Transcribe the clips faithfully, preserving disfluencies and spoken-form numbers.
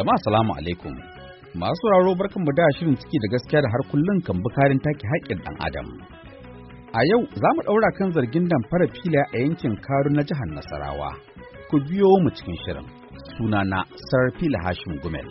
Jama'a salamu alaikum. Masu sauraro barkanmu da shirin ciki da gaskiya da har kullun kan bukarin take haƙƙin ɗan Adam. A yau za mu ɗaura kan zargin damfara fila a yankin Karu na jihar Nasarawa. Ku biyo mu cikin shirin. Sunana Sarfila Hashim Gumel.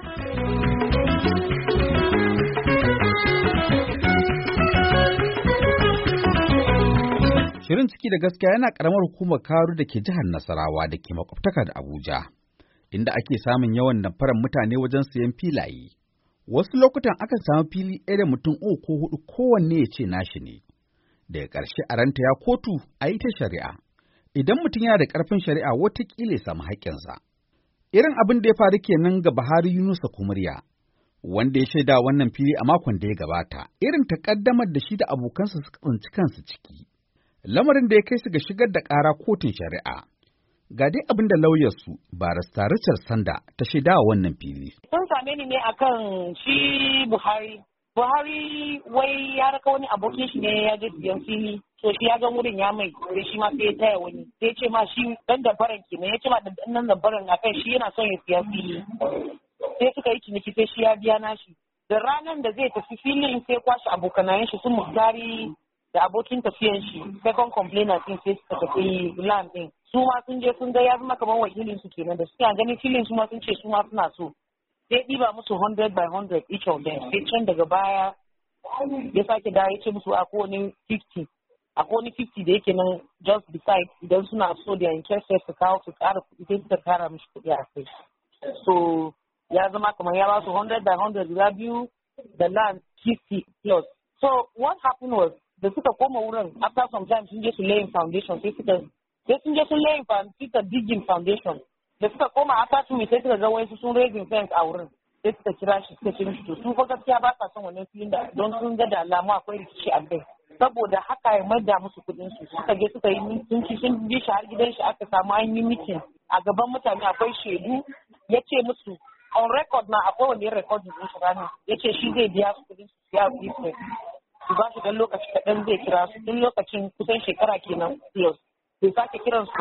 Shirin ciki da gaskiya yana ƙaramar hukumar Karu da ke jihar Nasarawa da ke makwabtaka da Abuja, inda ake samun yawan damfarar mutane wajen sayan filaye. Wasu lokutan akan samu fili ɗaya da mutum uku ko huɗu kowanne ya ce nashi ne. Daga ƙarshe a ranta ya kotu a yi ta shari'a. Idan mutum yana da ƙarfin shari'a wataƙila ya samu haƙƙinsa. Irin abin da ya faru kenan ga Buhari Yunusa Kumurya, wanda ya shaida wannan fili a makon da ya gabata, irin taƙaddamar da shi da abokansa suka tsinci kansu ciki. Lamarin da ya kai su ga shigar da ƙara kotun shari'a. Ga dai abin da lauyarsu barista Richard Sanda ta shaida wa wannan fili. Sun same ni ne akan shi Buhari. Buhari wai ya raka wani abokin shi ne ya je siyan fili. So shi ya ga wurin ya mai sai shi ma sai ya taya wani. Sai ce ma shi dan dabaran kenan ya ce ma dan nan dabaran akan shi yana son ya siya fili. Sai suka yi ciniki sai shi ya biya nashi. Da ranar da zai tafi filin sai kwashi abokanayen shi sun Muktari da abokin tafiyan shi second complainant din sai suka tafi land din. Su ma sun je sun ga ya zama kamar wakilin su kenan da suke ganin filin su ma sun ce su ma suna so. Sai ɗiba musu hundred by hundred each of them. Sai can daga baya ya sake da ya ce musu a kowane fifty. A kowane fifty da yake nan just beside idan suna so da interested su kawo su ƙara kuɗi sai suka kara mishi kuɗi a kai. So ya zama kamar ya ba su hundred by hundred guda biyu da land fifty plus. So what happened was da suka koma wurin after some time sun je su laying foundation sai suka sai sun je sun laying suka digging foundation da suka koma after two weeks sai suka ga wasu sun raising fence a wurin sai suka kira shi suka ce mishi to su fa gaskiya ba sa son wannan filin da don sun ga da alamu akwai rikici a kai saboda haka ya maida musu kuɗin su suka je suka yi sun ci sun bi shi har gidan shi aka samu an yi meeting a gaban mutane akwai shaidu ya ce musu on record na akwai wanda ya record din shi ranar ya ce shi zai biya su kuɗin su ya business su ba shi dan lokaci kaɗan zai kira su tun lokacin kusan shekara kenan plus bai sake kiran su ba.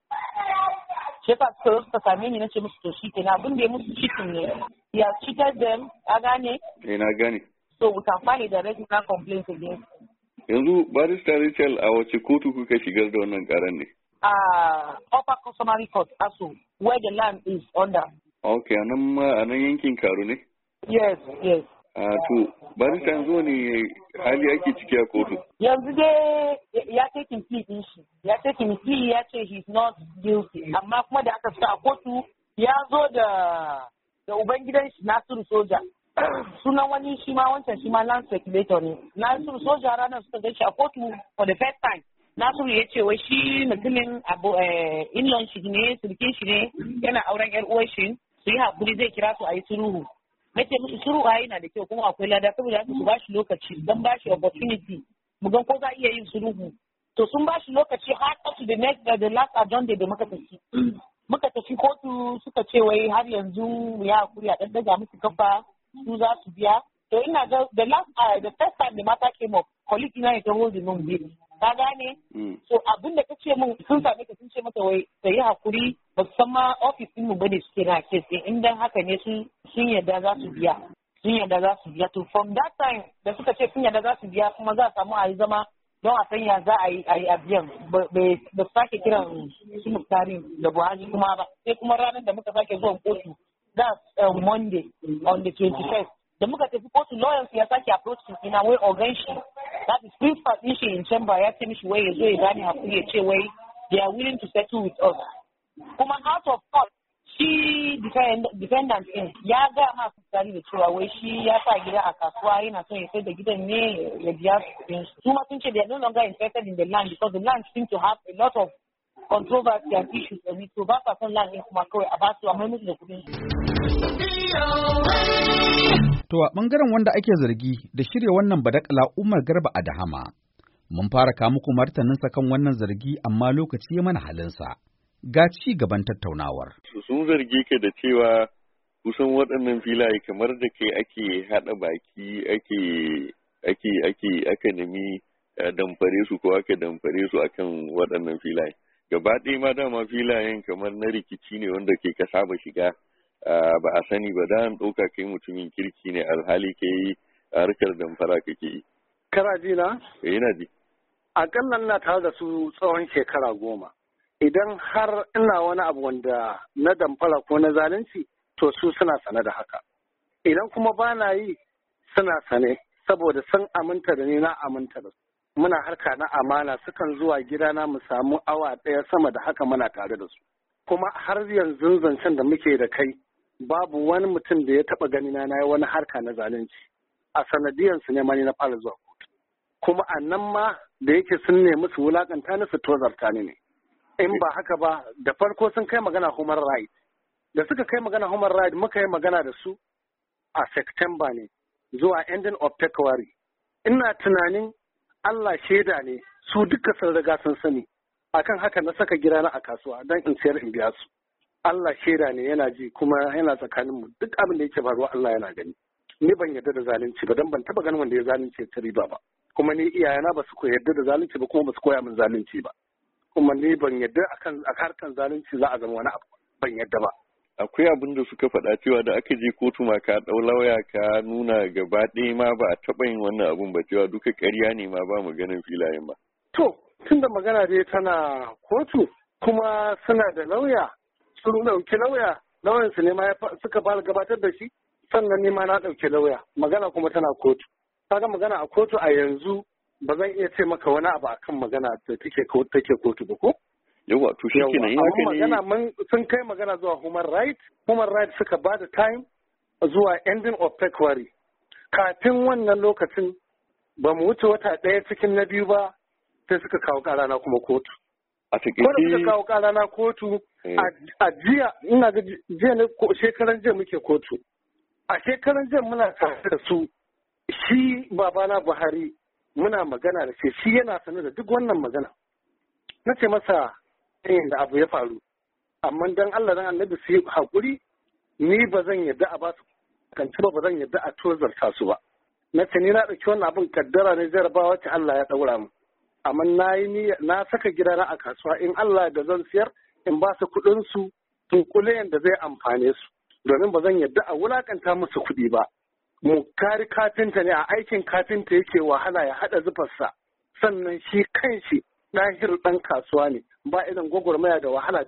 Shi yasa suka suka same ni nace musu to shi kenan abin da ya musu cikin ne. Ya cheated them, a gane? Eh na gane. So we can file the regular complaint against. Yanzu barista Rachel a wace kotu kuka shigar da wannan karan ne? Ah, Upper Customary Court, ASO, where the land is under. Okay, anan ma anan yankin Karu ne? Yes, yes. A to barista yanzu ne hali ake ciki a kotu. Yanzu dai ya taking plea din shi. Ya taking plea ya ce he's not guilty. Amma kuma da aka fita a kotu ya zo da da ubangidan shi Nasiru Soja. Sunan wani shi ma wancan shi ma land speculator ne. Nasiru Soja ranar suka gan shi a kotu for the first time. Nasiru ya ce wai shi mutumin abu inlon shi ne, surkin shi ne, yana auren yar uwar shi. Su yi hakuri zai kira su a yi suruhu. Nace musu shiru a yana da kyau kuma akwai lada saboda haka su bashi lokaci don bashi opportunity mu gan ko za iya yin suruhu to sun bashi lokaci har up to the next the last agenda da muka tafi muka tafi kotu suka ce wai har yanzu ya hakuri a dan daga musu kafa su za su biya to ina ga the last uh, the first time the matter came up colleague na ya hold the non bill ka gane so abin da kace mun sun same ka sun ce mata wai sai hakuri ba san ma office din mu bane suke na case din indan haka ne su sun yadda za su biya sun yadda za su biya to from that time da suka ce sun yadda za su biya kuma za a samu a yi zama don a sanya za a yi a biyan ba su sake kiran su Muktari da Buhari kuma ba sai kuma ranar da muka sake zuwa kotu that's uh, Monday on the twenty-first da muka tafi kotu lawyers ya sake approach ina wai organ shi that is principal din shi in chamber ya ce mishi wai ya zo ya gani hakuri ya ce wai they are willing to settle with us kuma out of court shi defendant din ya ga masu tsari da cewa wai shi ya sa gida a kasuwa yana son ya sai da gidan ne ya biya su kuɗin su kuma sun ce they are no longer interested in the land because the land seem to have a lot of controversy and issues on it so ba sa son land din kuma kawai a ba su amma musu da kuɗin su. To a ɓangaren wanda ake zargi da shirya wannan badakala Umar Garba Adahama, mun fara kawo muku martaninsa kan wannan zargi amma lokaci ya mana halinsa. Ga ci gaban tattaunawar. Sun zargi ka da cewa kusan waɗannan filaye kamar da kai ake haɗa baki ake ake ake aka nemi damfare su ko aka damfare su akan waɗannan filaye. Gaba ɗaya ma dama filayen kamar na rikici ne wanda ke ka saba shiga ba a sani ba da an ɗauka kai mutumin kirki ne alhali kai harkar damfara kake yi. Kana ji na? Eh ina ji. Akalla ina tare da su tsawon shekara goma. Idan har ina wani abu wanda na damfara ko na zalunci to su suna sane da haka. Idan kuma ba na yi suna sane saboda sun aminta da ni na aminta da su. Muna harka na amana sukan zuwa gidana mu samu awa ɗaya sama da haka muna tare da su. Kuma har yanzu zancen da muke da kai babu wani mutum da ya taɓa gani na yi wani harka na zalunci. A sanadiyansu ne mani na fara zuwa kotu. Kuma a nan ma da yake sun nemi su wulakanta ni su tozarta ni ne. In ba haka ba da farko sun kai magana human right. Da suka kai magana human right muka yi magana da su a September ne zuwa ending of February. Ina tunanin Allah shaida ne su duka sun riga sun sani. Akan haka na saka gidana a kasuwa don in sayar in biya su. Allah shaida ne yana ji kuma yana tsakaninmu duk abin da yake faruwa Allah yana gani. Ni ban yarda da zalunci ba don ban taba ganin wanda ya zalunci ta riba ba. Kuma ni iyayena ba su koya yarda da zalunci ba kuma ba su koya min zalunci ba. Kuma ni ban yarda akan a harkan zalunci za a zama wani abu ban yarda ba. Akwai abin da suka faɗa cewa da aka je kotu ma ka ɗau lauya ka nuna gaba ɗaya ma ba a taɓa yin wannan abun ba cewa duka ƙarya ne ma ba maganin filayen ba. To tunda magana dai tana kotu kuma suna da lauya sun ɗauki lauya lauyansu ne ma suka fara gabatar da shi sannan ne ma na ɗauki lauya magana kuma tana kotu. Kaga magana a kotu a yanzu ba zan iya ce maka wani abu akan magana da take take kotu ba ko? Yawa to shi kenan in haka ne magana mun sun kai magana zuwa human right human right suka ba da time zuwa ending of February. Kafin wannan lokacin ba mu wuce wata ɗaya cikin na biyu ba sai suka kawo ƙarana kuma kotu. A take suka kawo ƙarana kotu a jiya ina ga jiya ne shekaran jiya muke kotu. A shekaran jiya muna tare da su shi babana Buhari muna magana da shi shi yana sanar da duk wannan magana. Na ce masa da abu ya faru amma dan Allah dan Annabi su yi hakuri ni ba zan yadda a ba su kanci ba ba zan yadda a tozarta su ba. Na ce ni na ɗauki wannan abin kaddara ne jarabawa wacce Allah ya ɗaura mu. Amma na yi ni na saka gidana a kasuwa in Allah da zan siyar in ba su kuɗin su tunkule yanda zai amfane su domin ba zan yadda a wulakanta musu kuɗi ba. Mu kari kafinta ne a aikin kafinta yake wahala ya haɗa zufarsa sannan shi kanshi ɗahir ɗan kasuwa ne ba irin gwagwarmaya da wahala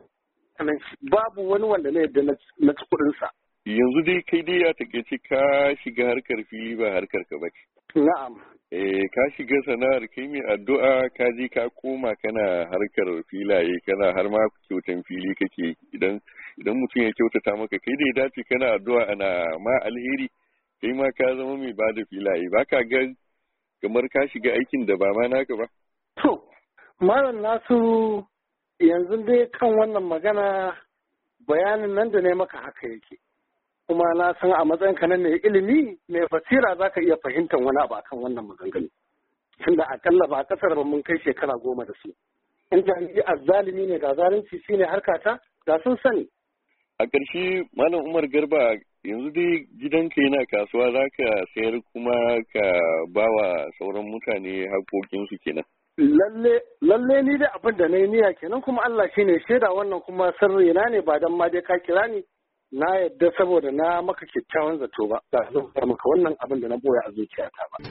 babu wani wanda na yadda na ci kuɗinsa. Yanzu dai kai dai ya takaice ka shiga harkar fili ba harkar ka bace. Na'am. Eh ka shiga sana'ar kai mai addu'a ka je ka koma kana harkar filaye kana har ma kyautan fili kake idan idan mutum ya kyautata maka kai da ya dace kana addu'a ana ma alheri kai ma ka zama mai bada filaye ba ka ga kamar ka shiga aikin da ba ma naka ba. To Malam Nasu yanzu dai kan wannan magana bayanin nan da ne maka haka yake. Kuma na san a matsayin ka nan ne ilimi mai fasira za ka iya fahimtar wani abu akan wannan maganganu. Tunda akalla ba a kasar ba mun kai shekara goma da su. In jami'i azzalimi ne ga zalunci shine harkata ga sun sani. A ƙarshe Malam Umar Garba yanzu dai gidanka yana kasuwa za ka sayar kuma ka bawa sauran mutane haƙoƙinsu kenan. Lalle lalle ni da abin da na yi niyya kenan kuma Allah shine shaida wannan kuma sirri na ne ba dan ma dai ka kira ni na yadda saboda na maka kyakkyawan zato ba ga zan fara maka wannan abin da na boye a zuciyata ba.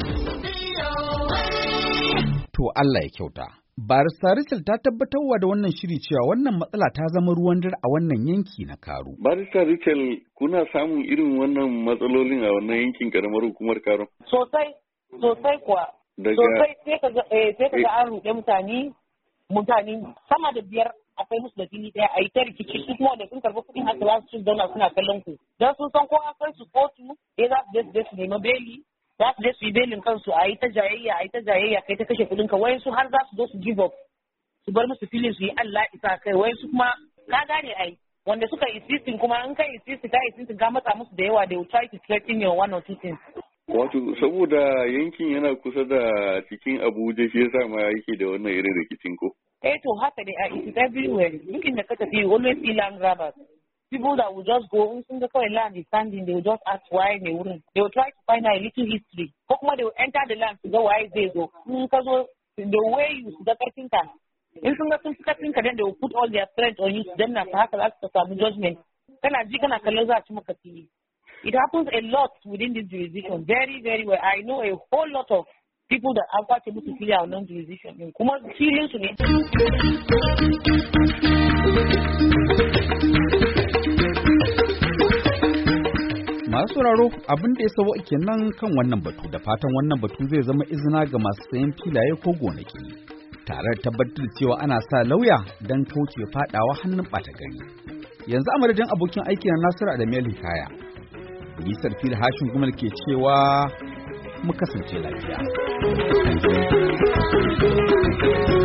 To Allah ya kyauta. Barista Rachel ta tabbatarwa da wannan shiri cewa wannan matsala ta zama ruwan dare a wannan yanki na Karu. Barista Rachel kuna samun irin wannan matsalolin a wannan yankin karamar hukumar Karu? Sosai, sosai kuwa. Sosai sai ka ga an ruɗe mutane, mutane sama da biyar akwai musu da fili ɗaya a yi ta rikici su kuma da sun karɓi kuɗin haka za su ci zauna suna kallon ku. Don sun san ko an kai su kotu, eh za su je su je su nema beli, za su je su yi belin kansu a yi ta jayayya a yi ta jayayya kai ta kashe kuɗin ka wayansu har za su zo su give up su bar musu filin su yi Allah isa kai wayansu kuma ka gane ai wanda suka insisting kuma in kai insisting ka insisting ka matsa musu da yawa they will try to threaten you one or two things. Wato saboda yankin yana kusa da cikin Abuja shi yasa ma yake da wannan irin rikicin ko? Eh to haka ne a it is everywhere. Looking da ka tafi you always see land grabbers. People that will just go in sun ga kawai land is standing they will just ask why ne wurin. They will try to find out a little history. Ko kuma they will enter the land to go why zai zo. In ka zo the way you su ga karfin ka. In sun ga sun fi karfin ka then they will put all their strength on you then na haka za su samu judgment. kana ji kana kallon za a ci maka fili. It happens a lot within this jurisdiction, very very well. I know a whole lot of people that an kwace musu fili a wannan jurisdiction din kuma filin su ne. Masu sauraro abin da ya sabo kenan kan wannan batu, da fatan wannan batu zai zama izina ga masu sayan filaye ko gonaki, tare da tabbatar da cewa ana sa lauya don kauce fadawa hannun ɓata gari. Yanzu a madadin abokin aiki na Nasiru Adamu Hikaya, Nisar Fil Hashin Gumal ke cewa mu kasance lafiya.